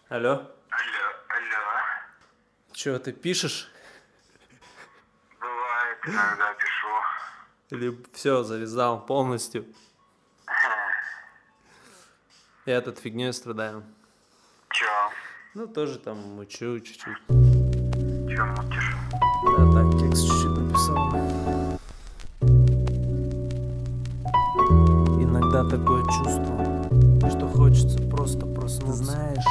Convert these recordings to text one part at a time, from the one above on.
Алло? Алло. Чё, ты пишешь? Бывает, иногда пишу. Или все, завязал полностью? Я тут фигней страдаю. Чё? Ну, тоже там мучу чуть-чуть. Чё мутишь? Да, так, текст чуть-чуть написал. Иногда такое чувство, что хочется просто проснуться. Ты знаешь.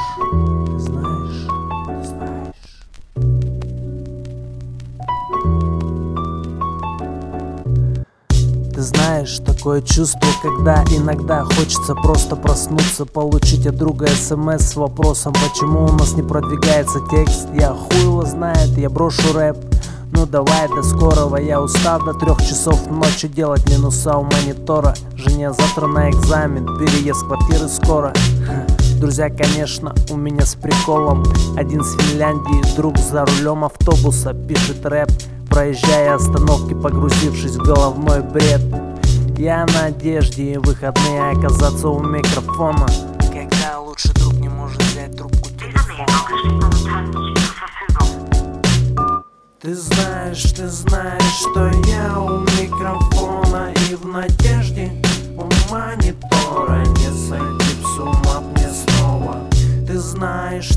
Ты знаешь, такое чувство, когда иногда хочется просто проснуться, получить от друга СМС с вопросом, почему у нас не продвигается текст. Я хуй его знает, я брошу рэп. Ну давай, до скорого, я устал до 3 часов ночи делать минуса у монитора. Жене завтра на экзамен, переезд квартиры скоро. Друзья, конечно, у меня с приколом. Один с Финляндии, друг за рулем автобуса пишет рэп, проезжая остановки, погрузившись в головной бред. Я на одежде и выходные оказаться у микрофона, когда лучший друг не может взять трубку телефона. Ты знаешь, что я у микрофона и в надежде у монитора не сойти с ума мне снова. Ты знаешь.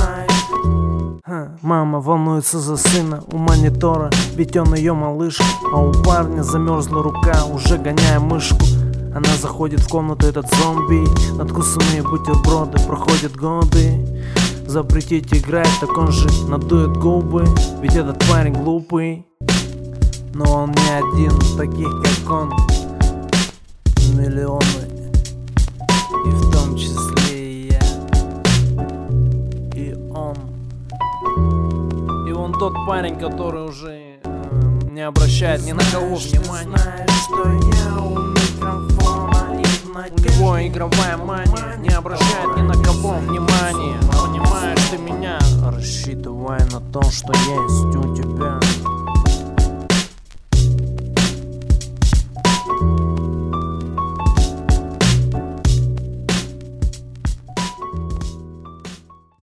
Мама волнуется за сына у монитора, ведь он ее малышка, а у парня замерзла рука, уже гоняя мышку. Она заходит в комнату, этот зомби, надкусанные бутерброды, проходят годы. Запретить играть, так он же надует губы, ведь этот парень глупый. Но он не один, таких как он миллионы, и в том числе и я, и он. И он тот парень, который уже не обращает ни на кого внимания. Знаешь, что я у микрофона и в надежде. У него игровая мания, не обращает ни на кого внимания. Понимаешь ты меня? Рассчитывая на то, что есть